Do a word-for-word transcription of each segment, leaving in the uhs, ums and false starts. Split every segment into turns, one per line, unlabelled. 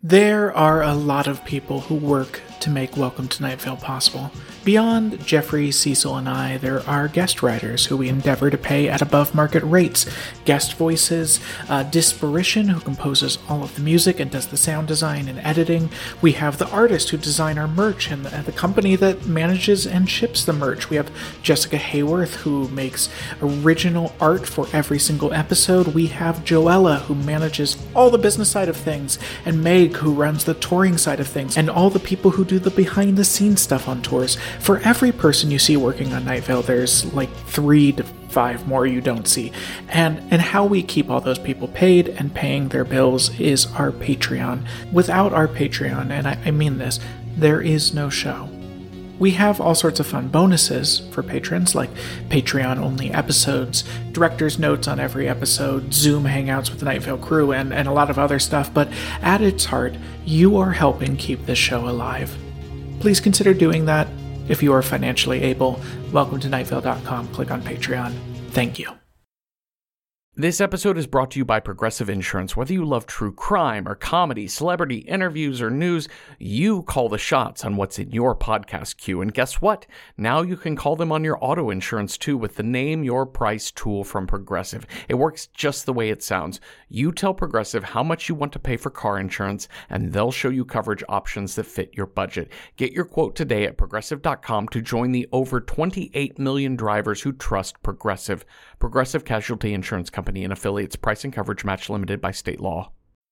There are a lot of people who work to make Welcome to Night Vale possible. Beyond Jeffrey, Cecil, and I, there are guest writers who we endeavor to pay at above-market rates. Guest voices, uh, Disparition, who composes all of the music and does the sound design and editing. We have the artist who design our merch and the, and the company that manages and ships the merch. We have Jessica Hayworth, who makes original art for every single episode. We have Joella, who manages all the business side of things, and Meg, who runs the touring side of things, and all the people who do the behind-the-scenes stuff on tours. For every person you see working on Night Vale, there's like three to five more you don't see. And and how we keep all those people paid and paying their bills is our Patreon. Without our Patreon, and I, I mean this, there is no show. We have all sorts of fun bonuses for patrons, like Patreon-only episodes, director's notes on every episode, Zoom hangouts with the Night Vale crew, and, and a lot of other stuff, but at its heart, you are helping keep this show alive. Please consider doing that if you are financially able. Welcome to night vale dot com. Click on Patreon. Thank you.
This episode is brought to you by Progressive Insurance. Whether you love true crime or comedy, celebrity interviews, or news, you call the shots on what's in your podcast queue. And guess what? Now you can call them on your auto insurance too with the Name Your Price tool from Progressive. It works just the way it sounds. You tell Progressive how much you want to pay for car insurance, and they'll show you coverage options that fit your budget. Get your quote today at progressive dot com to join the over twenty-eight million drivers who trust Progressive. Progressive Casualty Insurance Company and affiliates. Price and coverage match limited by state law.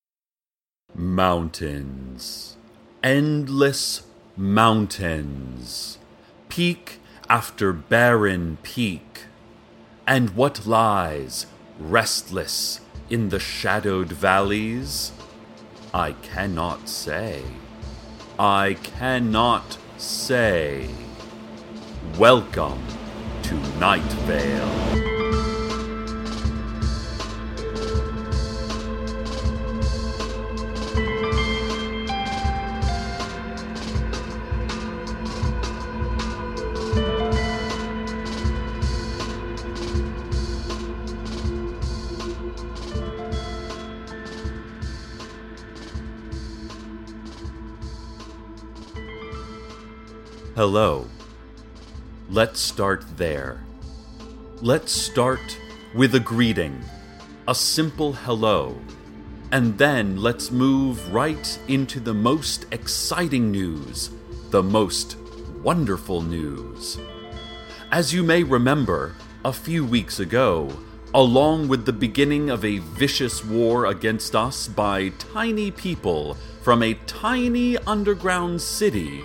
Mountains. Endless mountains. Peak after barren peak. And what lies restless in the shadowed valleys? I cannot say. I cannot say. Welcome to Night Vale. Hello. Let's start there. Let's start with a greeting, a simple hello, and then let's move right into the most exciting news, the most wonderful news. As you may remember, a few weeks ago, along with the beginning of a vicious war against us by tiny people from a tiny underground city,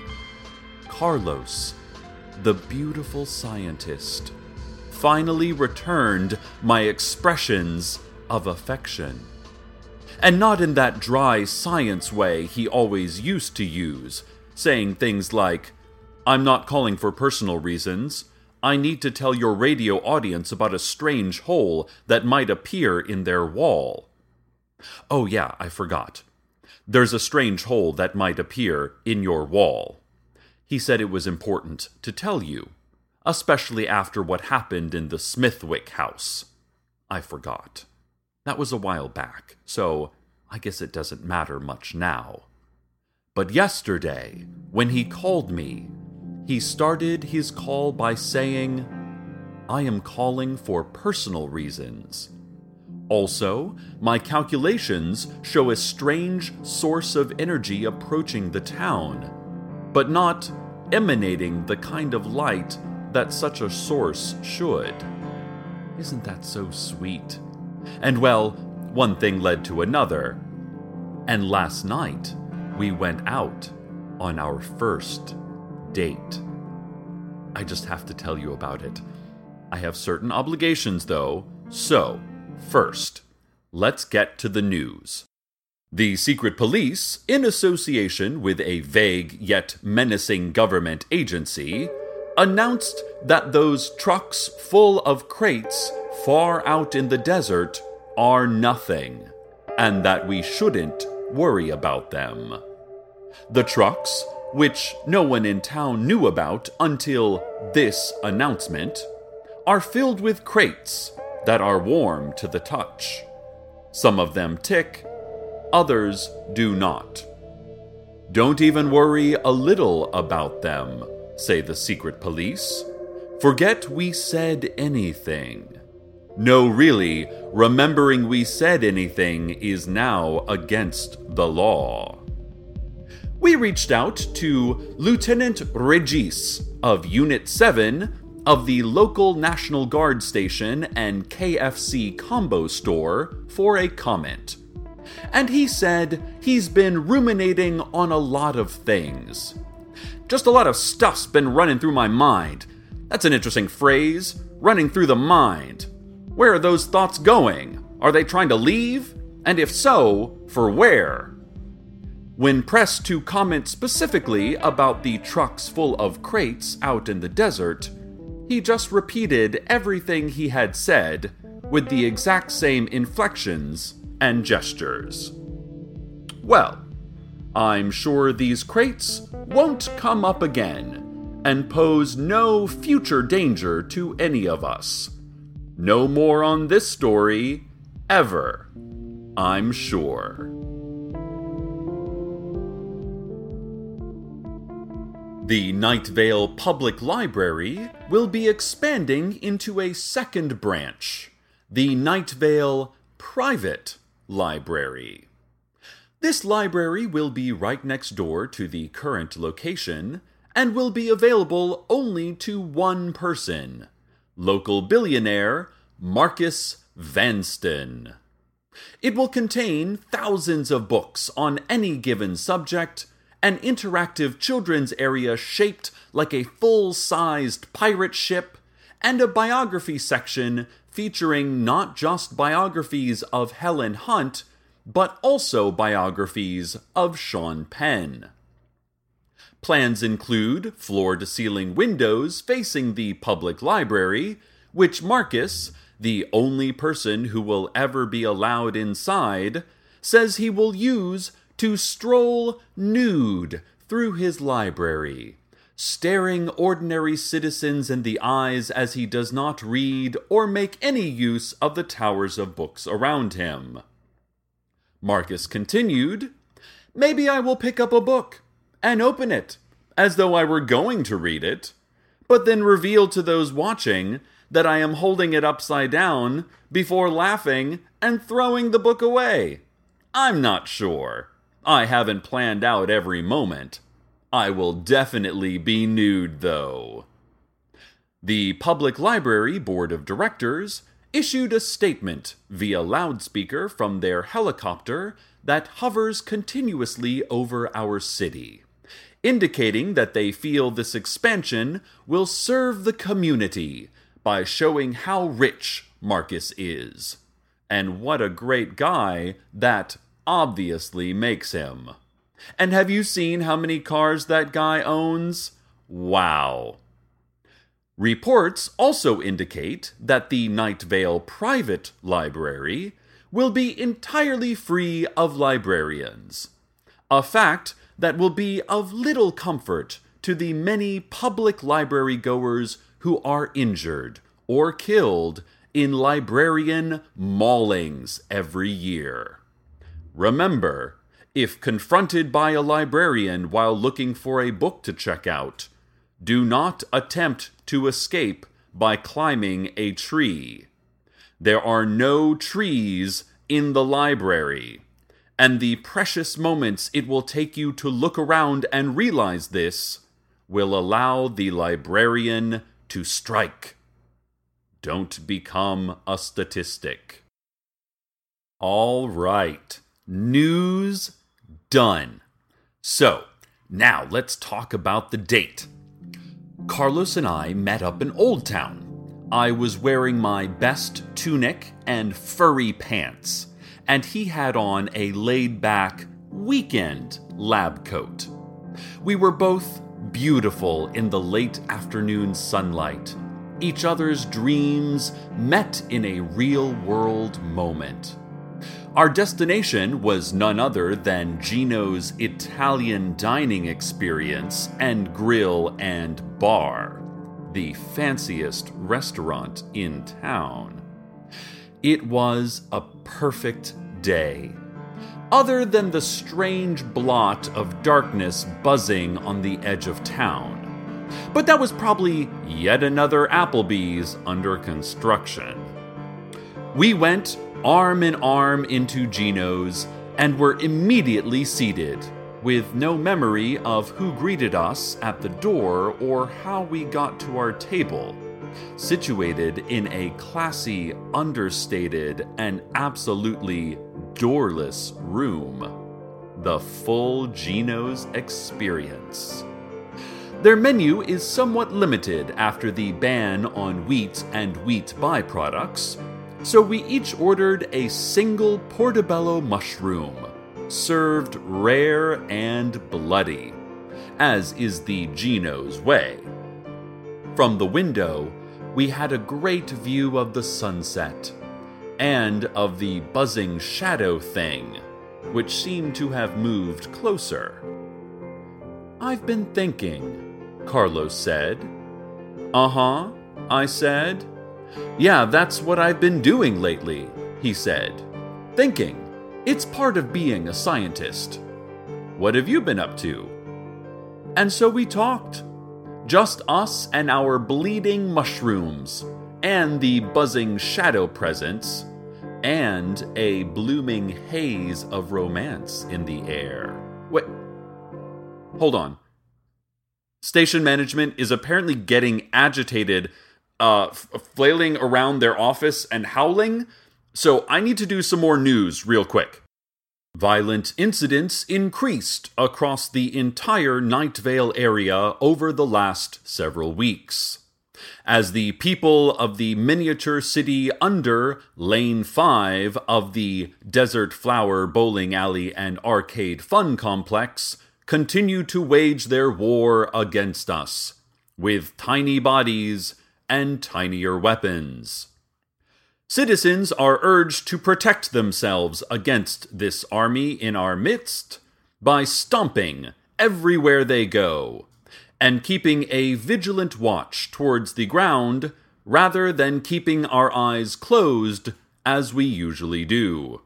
Carlos, the beautiful scientist, finally returned my expressions of affection. And not in that dry science way he always used to use, saying things like, "I'm not calling for personal reasons. I need to tell your radio audience about a strange hole that might appear in their wall." Oh yeah, I forgot. There's a strange hole that might appear in your wall. He said it was important to tell you, especially after what happened in the Smithwick house. I forgot. That was a while back, so I guess it doesn't matter much now. But yesterday, when he called me, he started his call by saying, "I am calling for personal reasons. Also, my calculations show a strange source of energy approaching the town, but not emanating the kind of light that such a source should." Isn't that so sweet? And well, one thing led to another. And last night, we went out on our first date. I just have to tell you about it. I have certain obligations, though, so first, let's get to the news. The secret police, in association with a vague yet menacing government agency, announced that those trucks full of crates far out in the desert are nothing, and that we shouldn't worry about them. The trucks, which no one in town knew about until this announcement, are filled with crates that are warm to the touch. Some of them tick, others do not. Don't even worry a little about them, say the secret police. Forget we said anything. No, really, remembering we said anything is now against the law. We reached out to Lieutenant Regis of Unit seven of the local National Guard station and K F C combo store for a comment. And he said he's been ruminating on a lot of things. Just a lot of stuff's been running through my mind. That's an interesting phrase, running through the mind. Where are those thoughts going? Are they trying to leave? And if so, for where? When pressed to comment specifically about the trucks full of crates out in the desert, he just repeated everything he had said with the exact same inflections and gestures. Well, I'm sure these crates won't come up again and pose no future danger to any of us. No more on this story, ever, I'm sure. The Night Vale Public Library will be expanding into a second branch, the Night Vale Private Library. This library will be right next door to the current location and will be available only to one person, local billionaire Marcus Vanston. It will contain thousands of books on any given subject, an interactive children's area shaped like a full-sized pirate ship, and a biography section featuring not just biographies of Helen Hunt, but also biographies of Sean Penn. Plans include floor-to-ceiling windows facing the public library, which Marcus, the only person who will ever be allowed inside, says he will use to stroll nude through his library, staring ordinary citizens in the eyes as he does not read or make any use of the towers of books around him. Marcus continued, "Maybe I will pick up a book and open it, as though I were going to read it, but then reveal to those watching that I am holding it upside down before laughing and throwing the book away. I'm not sure. I haven't planned out every moment. I will definitely be nude, though." The Public Library Board of Directors issued a statement via loudspeaker from their helicopter that hovers continuously over our city, indicating that they feel this expansion will serve the community by showing how rich Marcus is, and what a great guy that obviously makes him. And have you seen how many cars that guy owns? Wow. Reports also indicate that the Night Vale Private Library will be entirely free of librarians, a fact that will be of little comfort to the many public library goers who are injured or killed in librarian maulings every year. Remember, if confronted by a librarian while looking for a book to check out, do not attempt to escape by climbing a tree. There are no trees in the library, and the precious moments it will take you to look around and realize this will allow the librarian to strike. Don't become a statistic. All right. News done. So, now let's talk about the date. Carlos and I met up in Old Town. I was wearing my best tunic and furry pants, and he had on a laid-back weekend lab coat. We were both beautiful in the late afternoon sunlight. Each other's dreams met in a real-world moment. Our destination was none other than Gino's Italian dining experience and grill and bar, the fanciest restaurant in town. It was a perfect day. other than the strange blot of darkness buzzing on the edge of town. But that was probably yet another Applebee's under construction. We went arm in arm into Gino's and were immediately seated, with no memory of who greeted us at the door or how we got to our table, situated in a classy, understated, and absolutely doorless room. The full Gino's experience. Their menu is somewhat limited after the ban on wheat and wheat byproducts, so we each ordered a single portobello mushroom, served rare and bloody, as is the Gino's way. From the window, we had a great view of the sunset, and of the buzzing shadow thing, which seemed to have moved closer. "I've been thinking," Carlos said. "Uh-huh," I said. "Yeah, that's what I've been doing lately," he said. "Thinking. It's part of being a scientist. What have you been up to?" And so we talked. Just us and our bleeding mushrooms, and the buzzing shadow presence, and a blooming haze of romance in the air. Wait. Hold on. Station management is apparently getting agitated, uh, f- flailing around their office and howling, so I need to do some more news real quick. Violent incidents increased across the entire Night Vale area over the last several weeks, as the people of the miniature city under Lane five of the Desert Flower Bowling Alley and Arcade Fun Complex continue to wage their war against us, with tiny bodies and tinier weapons. Citizens are urged to protect themselves against this army in our midst by stomping everywhere they go, and keeping a vigilant watch towards the ground rather than keeping our eyes closed as we usually do.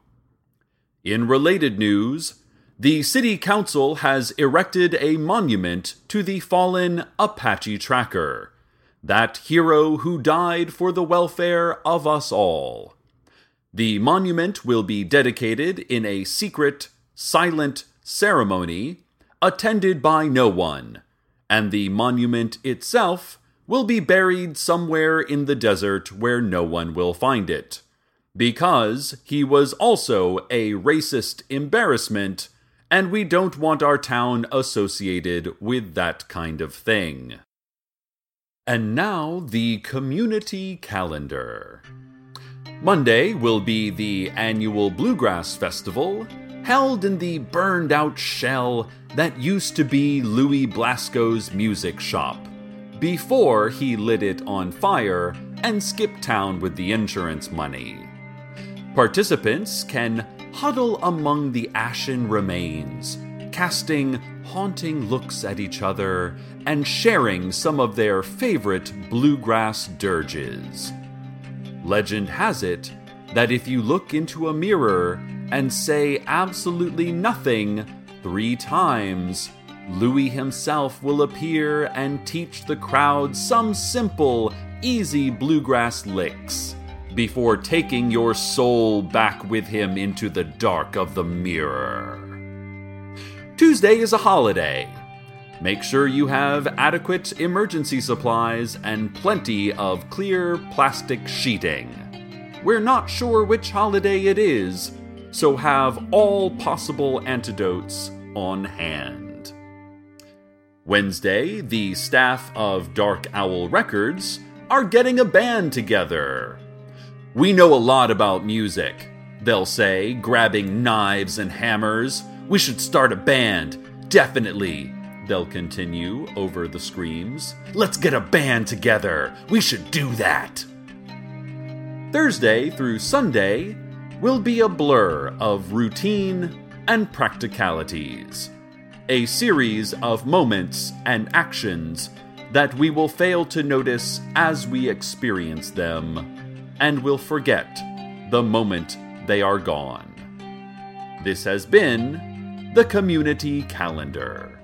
In related news, the City Council has erected a monument to the fallen Apache Tracker, that hero who died for the welfare of us all. The monument will be dedicated in a secret, silent ceremony attended by no one, and the monument itself will be buried somewhere in the desert where no one will find it, because he was also a racist embarrassment, and we don't want our town associated with that kind of thing. And now, the community calendar. Monday will be the annual Bluegrass Festival, held in the burned-out shell that used to be Louis Blasco's music shop, before he lit it on fire and skipped town with the insurance money. Participants can huddle among the ashen remains, casting haunting looks at each other and sharing some of their favorite bluegrass dirges. Legend has it that if you look into a mirror and say absolutely nothing three times, Louis himself will appear and teach the crowd some simple, easy bluegrass licks before taking your soul back with him into the dark of the mirror. Tuesday is a holiday. Make sure you have adequate emergency supplies and plenty of clear plastic sheeting. We're not sure which holiday it is, so have all possible antidotes on hand. Wednesday, the staff of Dark Owl Records are getting a band together. "We know a lot about music," they'll say, grabbing knives and hammers. "We should start a band, definitely," they'll continue over the screams. "Let's get a band together. We should do that." Thursday through Sunday will be a blur of routine and practicalities, a series of moments and actions that we will fail to notice as we experience them, and will forget the moment they are gone. This has been the Community Calendar.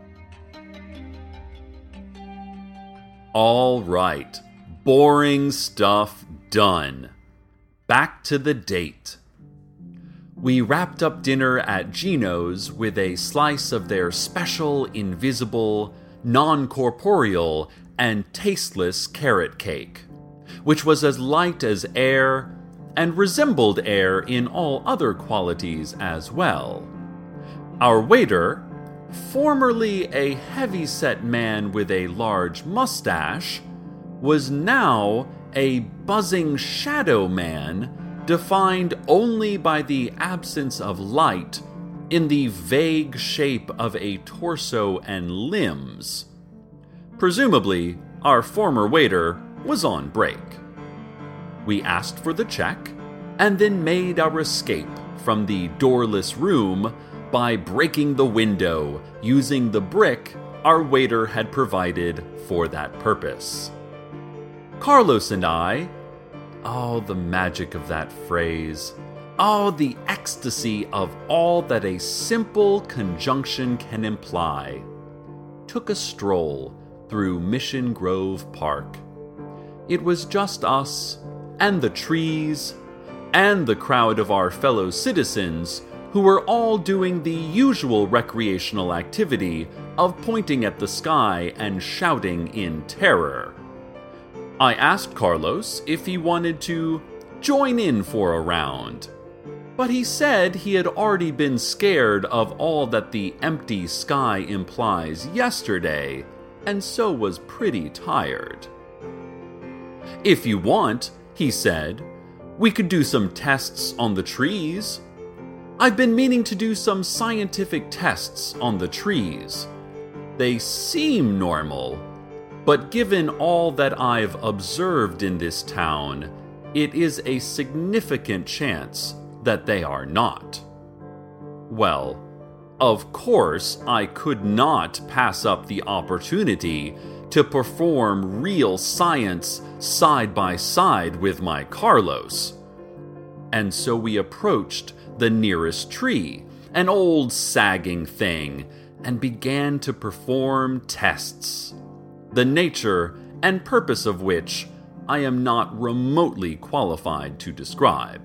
All right, boring stuff done. Back to the date. We wrapped up dinner at Gino's with a slice of their special, invisible, non-corporeal, and tasteless carrot cake, which was as light as air and resembled air in all other qualities as well. Our waiter, formerly a heavy-set man with a large mustache, was now a buzzing shadow man defined only by the absence of light in the vague shape of a torso and limbs. Presumably, our former waiter was on break. We asked for the check, and then made our escape from the doorless room by breaking the window using the brick our waiter had provided for that purpose. Carlos and I, oh, the magic of that phrase, oh, the ecstasy of all that a simple conjunction can imply, took a stroll through Mission Grove Park. It was just us, and the trees, and the crowd of our fellow citizens who were all doing the usual recreational activity of pointing at the sky and shouting in terror. I asked Carlos if he wanted to join in for a round, but he said he had already been scared of all that the empty sky implies yesterday, and so was pretty tired. If you want, he said, we could do some tests on the trees. I've been meaning to do some scientific tests on the trees. They seem normal, but given all that I've observed in this town, it is a significant chance that they are not. Well, of course, I could not pass up the opportunity to perform real science side by side with my Carlos. And so we approached the nearest tree, an old sagging thing, and began to perform tests, the nature and purpose of which I am not remotely qualified to describe.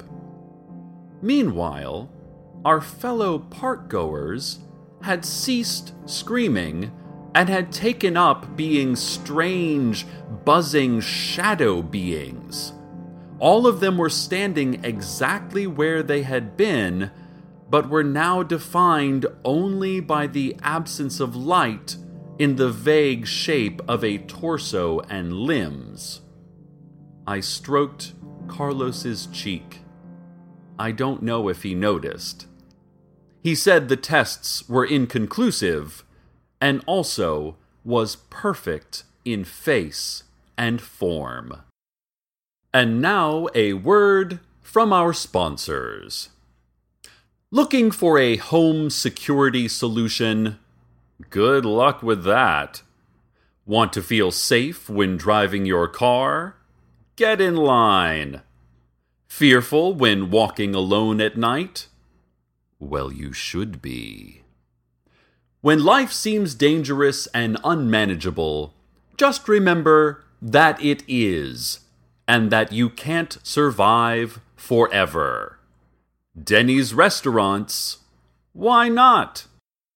Meanwhile, our fellow park-goers had ceased screaming and had taken up being strange, buzzing shadow beings. All of them were standing exactly where they had been, but were now defined only by the absence of light in the vague shape of a torso and limbs. I stroked Carlos's cheek. I don't know if he noticed. He said the tests were inconclusive, and also was perfect in face and form. And now a word from our sponsors. Looking for a home security solution? Good luck with that. Want to feel safe when driving your car? Get in line. Fearful when walking alone at night? Well, you should be. When life seems dangerous and unmanageable, just remember that it is, and that you can't survive forever. Denny's Restaurants, why not?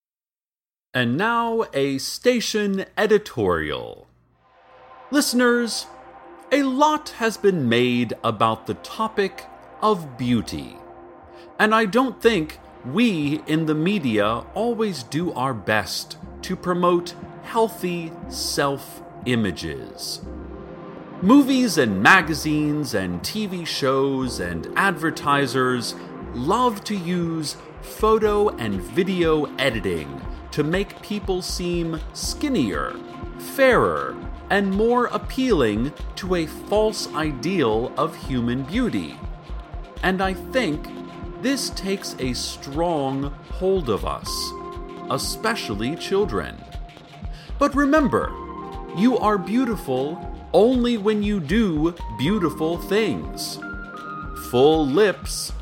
And now a station editorial. Listeners, a lot has been made about the topic of beauty, and I don't think we in the media always do our best to promote healthy self-images. Movies and magazines and T V shows and advertisers love to use photo and video editing to make people seem skinnier, fairer, and more appealing to a false ideal of human beauty. And I think this takes a strong hold of us, especially children. But remember, you are beautiful only when you do beautiful things. Full lips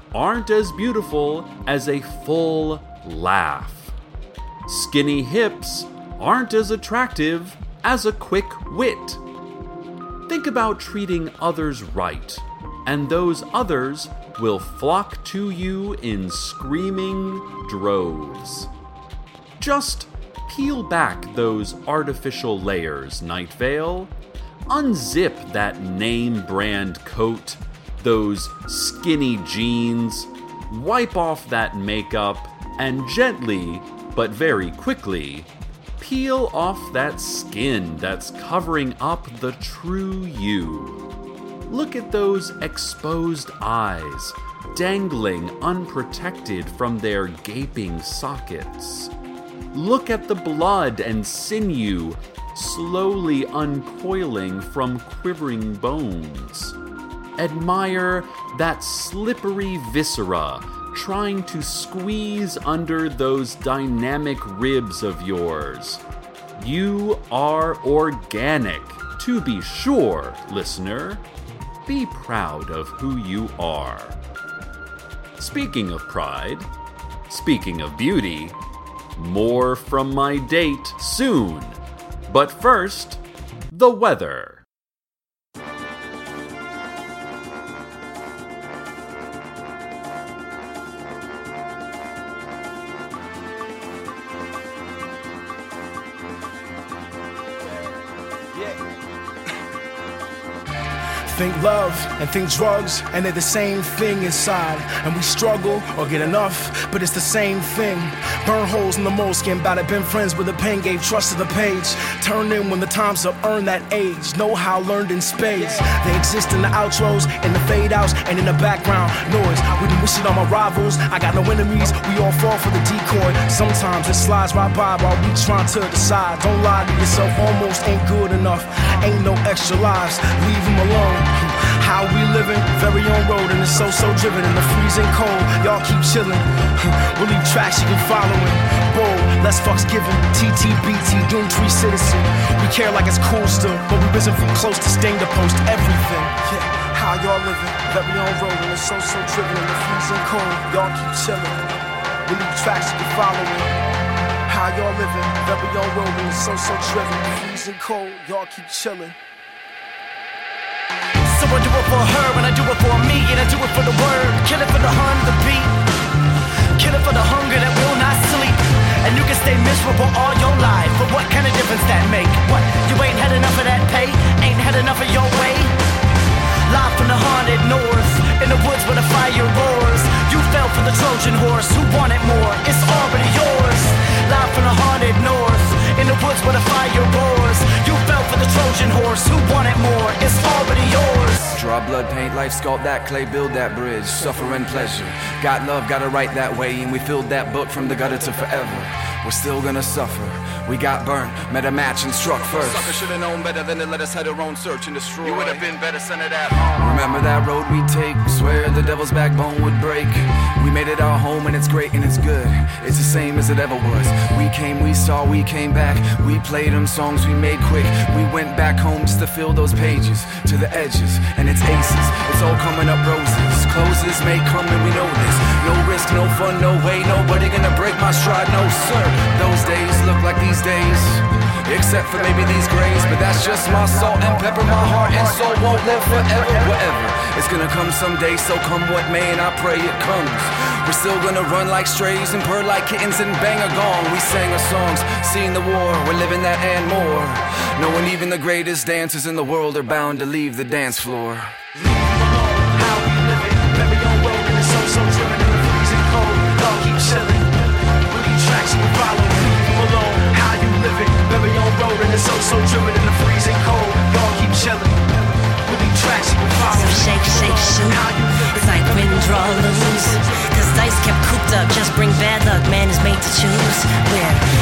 aren't as beautiful as a full laugh. Skinny hips aren't as attractive as a quick wit. Think about treating others right, and those others will flock to you in screaming droves. Just peel back those artificial layers, Night Vale. Unzip that name brand coat, those skinny jeans, wipe off that makeup, and gently, but very quickly, peel off that skin that's covering up the true you. Look at those exposed eyes, dangling unprotected from their gaping sockets. Look at the blood and sinew slowly uncoiling from quivering bones. Admire that slippery viscera trying to squeeze under those dynamic ribs of yours. You are organic, to be sure, listener. Be proud of who you are. Speaking of pride, speaking of beauty, more from my date soon. But first, the weather.
Think love and think drugs, and they're the same thing inside. And we struggle or get enough, but it's the same thing. Burn holes in the moleskin, bout it, been friends with the pen, gave trust to the page. Turn in when the time's up, earn that age. Know how learned in spades. They exist in the outros, in the fade outs, and in the background noise. We done wish it on my rivals, I got no enemies, we all fall for the decoy. Sometimes it slides right by while we trying to decide. Don't lie to yourself, almost ain't good enough. Ain't no extra lives, leave them alone. How we living, very own road, and it's so, so driven in the freezing cold. Y'all keep chilling, we'll leave tracks you can follow in. Bold, less fucks given, T T B T, Doom Tree Citizen. We care like it's cool still, but we risen from close to sting to post everything. Yeah, how y'all living, very own road, and it's so, so driven in the freezing cold. Y'all keep chilling, we'll leave tracks you can follow in. How y'all living, very own road, and it's so, so driven in the freezing cold. Y'all keep chilling.
So I do it for her, and I do it for me, and I do it for the word. Kill it for the hun, the beat. Kill it for the hunger that will not sleep. And you can stay miserable all your life, but what kind of difference that make? What, you ain't had enough of that pay? Ain't had enough of your way? Live from the haunted north, in the woods where the fire roars. You fell for the Trojan horse, who wanted more? It's already yours. Live from the haunted north, in the woods where the fire roars. You fell for the Trojan horse, who wanted more? It's already yours.
Draw blood, paint life, sculpt that clay, build that bridge, suffer and pleasure. Got love, gotta write that way, and we filled that book from the gutter to forever. We're still gonna suffer. We got burnt, met a match and struck first.
Sucker should've known better than to let us have our own search and destroy. You would've been better son of that home.
Remember that road we take, swear the devil's backbone would break. We made it our home and it's great and it's good. It's the same as it ever was. We came, we saw, we came back. We played them songs we made quick. We went back home just to fill those pages to the edges, and it's aces. It's all coming up roses. Closes may come and we know this. No risk, no fun, no way. Nobody gonna break my stride, no sir. Those days look like these days, except for maybe these grays. But that's just my salt and pepper. My heart and soul won't live forever. Whatever, it's gonna come someday, so come what may, and I pray it comes. We're still gonna run like strays and purr like kittens and bang a gong. We sang our songs, seen the war, we're living that and more. Knowing even the greatest dancers in the world are bound to leave the dance floor.
How we living, very own road, and it's so, so driven in the freezing cold. Y'all keep chilling, we'll leave tracks you can follow, leave them alone. How you living, very own road, and it's so, so driven in the freezing cold. Y'all keep chilling, we'll leave tracks you can follow.
So shake, shake, shoot. It's like win, draw, lose. Cause dice kept cooped up, just bring bad luck. Man is made to choose. We're mixed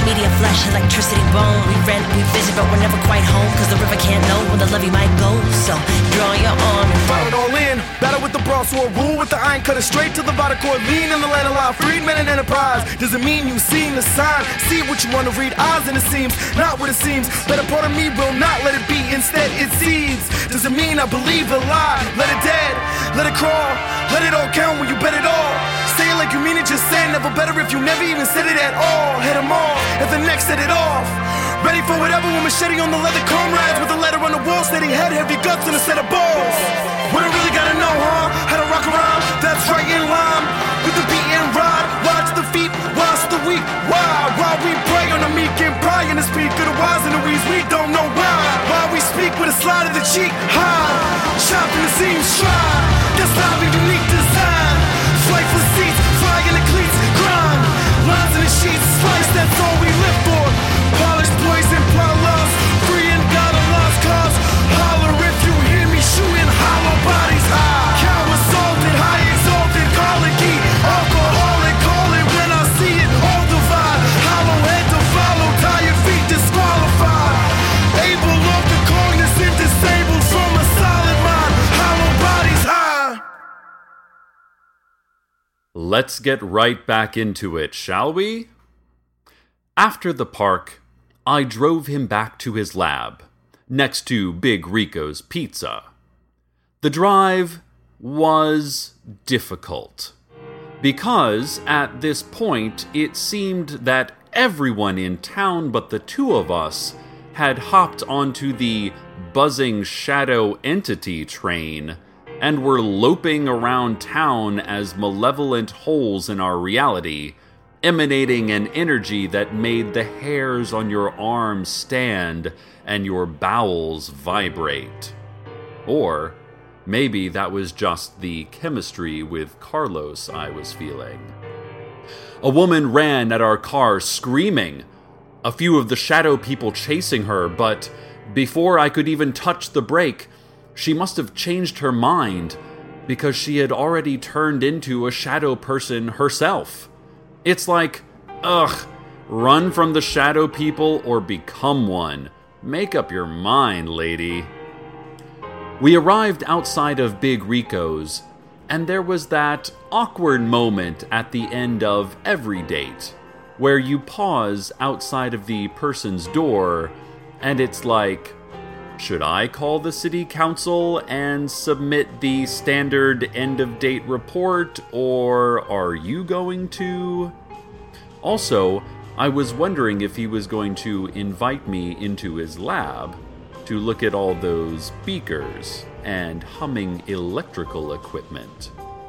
media flesh, electricity bone. We rent, we visit, but we're never quite home, cause the river can't know where the levee might go. So draw your arm and
Follow it all in, battle with the bronze sword, rule with the iron, cut it straight to the vital cord. Lean in the land of life, freedmen and enterprise. Doesn't mean you seen the sign. See what you want to read, eyes and it seems, not what it seems. Better part of me will not let it be, instead it seeds. Doesn't mean I believe a lie. Let it dead, let it crawl, let it all count when you bet it all. Say it like you mean it, just say never better if you never even said it at all. Head them all, and the next set it off. Ready for whatever with machete on the leather, comrades with a letter on the wall stating head, heavy guts and a set of balls. What I really gotta know, huh? How to rock around, that's right in line with the beat and ride. Watch the feet, watch the weak. Why? Why we pray on the meek and pry in the speak of the wise and the weeds? We don't know why. Why we speak with a slide of the cheek high, chopping the seams dry. That's not a unique design. Flight for seats, fly in the cleats, grind. Lines in the sheets, slice, that's all we live for. Polished poison, plow loves, free and got a lost cause. Holler if you hear me shooting hollow bodies high. Cow assaulted, high exalted, call it key. Alcoholic, call it when I see it, all divide. Hollow head to follow, tired feet disqualified. Able of the cognizant, disabled from a solid mind. Hollow bodies high.
Let's get right back into it, shall we? After the park, I drove him back to his lab, next to Big Rico's Pizza. The drive was difficult, because at this point it seemed that everyone in town but the two of us had hopped onto the buzzing shadow entity train and were loping around town as malevolent holes in our reality, emanating an energy that made the hairs on your arms stand and your bowels vibrate. Or maybe that was just the chemistry with Carlos I was feeling. A woman ran at our car screaming, a few of the shadow people chasing her, but before I could even touch the brake, she must have changed her mind because she had already turned into a shadow person herself. It's like, ugh, run from the shadow people or become one. Make up your mind, lady. We arrived outside of Big Rico's, and there was that awkward moment at the end of every date, where you pause outside of the person's door, and it's like, should I call the city council and submit the standard end-of-date report, or are you going to? Also, I was wondering if he was going to invite me into his lab to look at all those beakers and humming electrical equipment.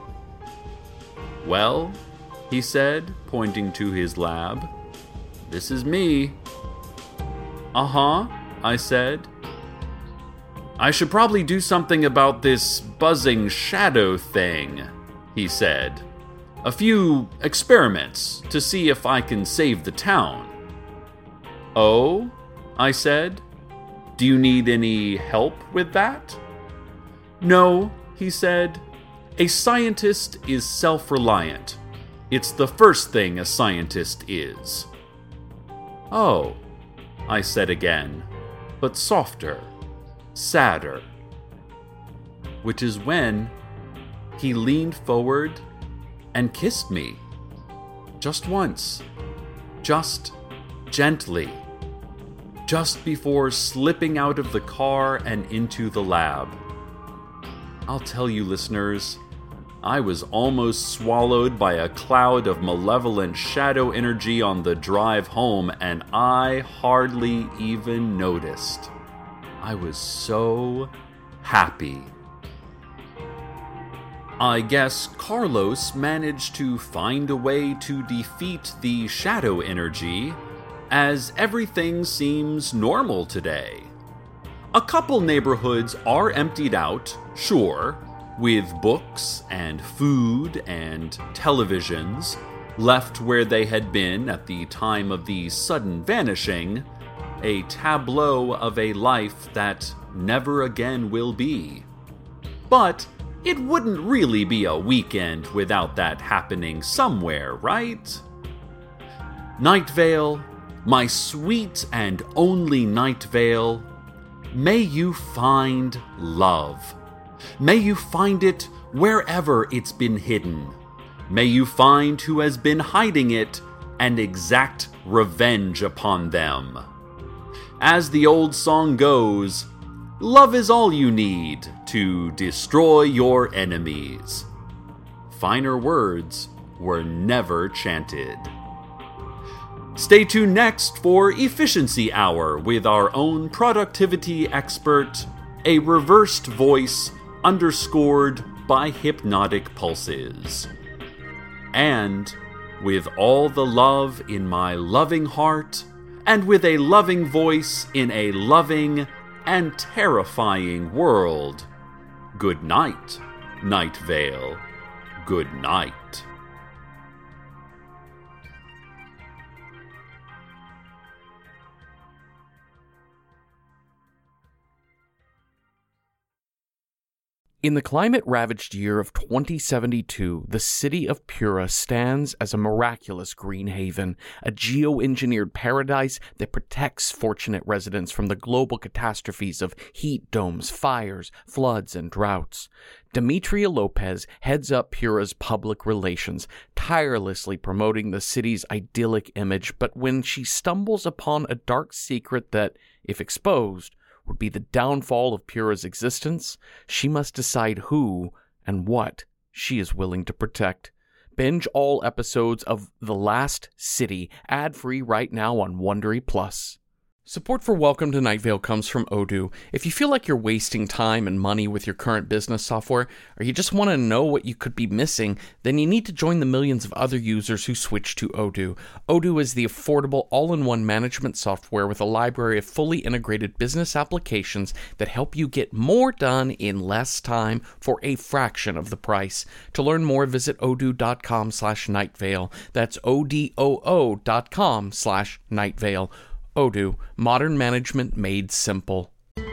Well, he said, pointing to his lab, this is me. Uh-huh, I said. I should probably do something about this buzzing shadow thing, he said. A few experiments to see if I can save the town. Oh, I said. Do you need any help with that? No, he said. A scientist is self-reliant. It's the first thing a scientist is. Oh, I said again, but softer, sadder. Which is when he leaned forward and kissed me. Just once. Just gently. Just before slipping out of the car and into the lab. I'll tell you, listeners, I was almost swallowed by a cloud of malevolent shadow energy on the drive home, and I hardly even noticed. I was so happy. I guess Carlos managed to find a way to defeat the shadow energy, as everything seems normal today. A couple neighborhoods are emptied out, sure, with books and food and televisions left where they had been at the time of the sudden vanishing, a tableau of a life that never again will be. But it wouldn't really be a weekend without that happening somewhere, right? Night Vale my sweet and only Night Vale, may you find love. May you find it wherever it's been hidden. May you find who has been hiding it and exact revenge upon them. As the old song goes, love is all you need to destroy your enemies. Finer words were never chanted. Stay tuned next for Efficiency Hour with our own productivity expert, a reversed voice underscored by hypnotic pulses. And with all the love in my loving heart, and with a loving voice in a loving and terrifying world, good night, Night Vale. Good night.
In the climate-ravaged year of twenty seventy-two, the city of Pura stands as a miraculous green haven, a geo-engineered paradise that protects fortunate residents from the global catastrophes of heat domes, fires, floods, and droughts. Demetria Lopez heads up Pura's public relations, tirelessly promoting the city's idyllic image, but when she stumbles upon a dark secret that, if exposed, would be the downfall of Pura's existence, she must decide who and what she is willing to protect. Binge all episodes of The Last City, ad-free right now on Wondery Plus. Support for Welcome to Night Vale comes from Odoo. If you feel like you're wasting time and money with your current business software, or you just want to know what you could be missing, then you need to join the millions of other users who switch to Odoo. Odoo is the affordable all-in-one management software with a library of fully integrated business applications that help you get more done in less time for a fraction of the price. To learn more, visit odoo.com slash nightvale. That's O-D-O-O dot com slash nightvale. Odoo, modern management made simple.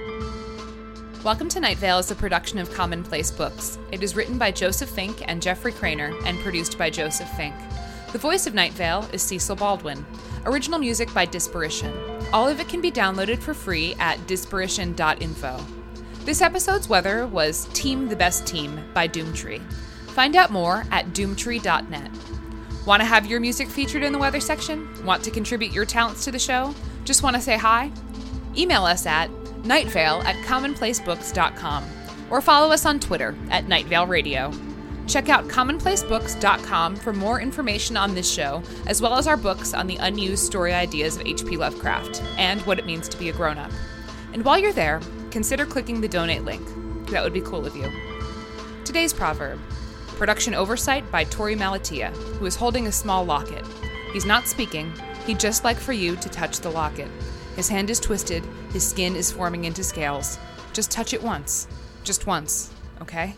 Welcome to Night Vale is a production of Commonplace Books. It is written by Joseph Fink and Jeffrey Craner and produced by Joseph Fink. The voice of Night Vale is Cecil Baldwin. Original music by Disparition. All of it can be downloaded for free at disparition dot info. This episode's weather was Team the Best Team by Doomtree. Find out more at doomtree dot net. Want to have your music featured in the weather section? Want to contribute your talents to the show? Just want to say hi? Email us at nightvale at commonplacebooks dot com or follow us on Twitter at Nightvale Radio. Check out commonplace books dot com for more information on this show, as well as our books on the unused story ideas of H P Lovecraft and what it means to be a grown-up. And while you're there, consider clicking the donate link. That would be cool of you. Today's proverb. Production oversight by Tori Malatia, who is holding a small locket. He's not speaking. He'd just like for you to touch the locket. His hand is twisted. His skin is forming into scales. Just touch it once. Just once, okay?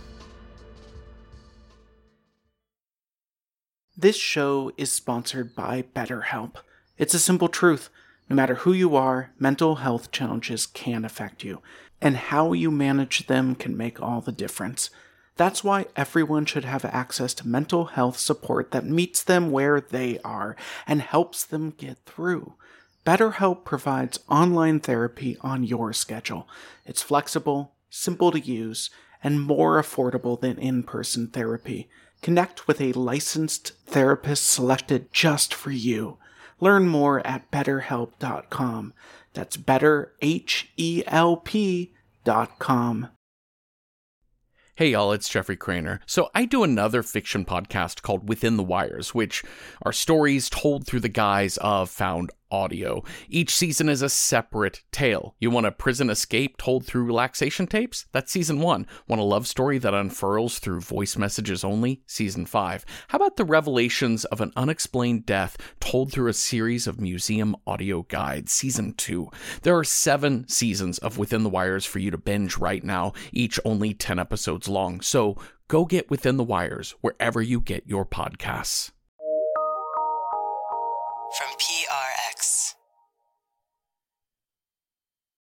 This show is sponsored by BetterHelp. It's a simple truth. No matter who you are, mental health challenges can affect you, and how you manage them can make all the difference. That's why everyone should have access to mental health support that meets them where they are and helps them get through. BetterHelp provides online therapy on your schedule. It's flexible, simple to use, and more affordable than in-person therapy. Connect with a licensed therapist selected just for you. Learn more at better help dot com. That's better, H E L P dot com.
Hey y'all, it's Jeffrey Craner. So I do another fiction podcast called Within the Wires, which are stories told through the guise of found audio. Each season is a separate tale. You want a prison escape told through relaxation tapes? That's season one. Want a love story that unfurls through voice messages only? Season five. How about the revelations of an unexplained death told through a series of museum audio guides? Season two. There are seven seasons of Within the Wires for you to binge right now, each only ten episodes long. So go get Within the Wires wherever you get your podcasts.
From P R X.